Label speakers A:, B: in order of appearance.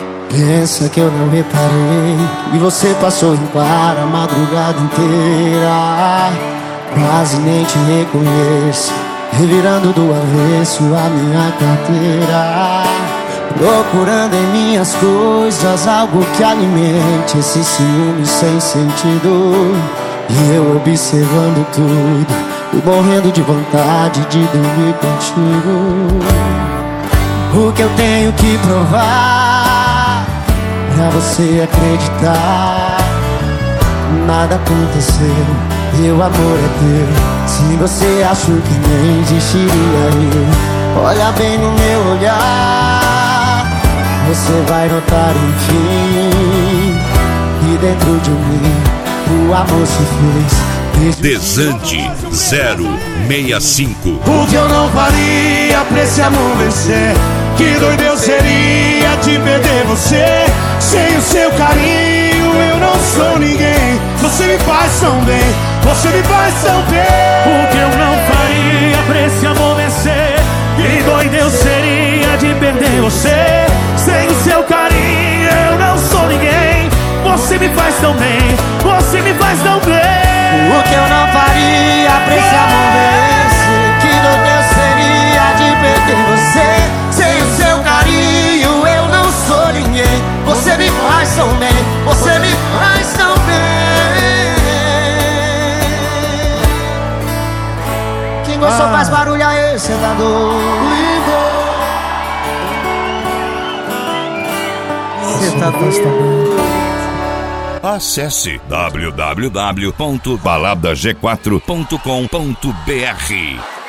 A: Pensa que eu não reparei e você passou em claro a madrugada inteira. Quase nem te reconheço, revirando do avesso a minha carteira, procurando em minhas coisas algo que alimente esse ciúme sem sentido. E eu observando tudo e morrendo de vontade de dormir contigo. O que eu tenho que provar pra você acreditar? Nada aconteceu, meu amor é teu. Se você achou que nem existiria eu, olha bem no meu olhar, você vai notar enfim que dentro de mim o amor se fez.
B: Desande 065.
C: O que eu não faria pra esse amor vencer? Que doido eu seria de perder você. Sem o seu carinho eu não sou ninguém. Você me faz tão bem, você me faz tão bem.
D: O que eu não faria pra esse amor vencer? Que doido eu seria de perder você. Sem o seu carinho eu não sou ninguém. Você me faz tão bem, você me faz tão bem.
A: O que eu não faria pra esse amor vencer? Que doido eu seria de perder você. Sem o seu carinho eu não sou ninguém. Você me faz tão bem, você me faz tão bem. Quem gostou faz barulho aí, cê tá doido. Cê tá doido.
B: Acesse www.baladag4.com.br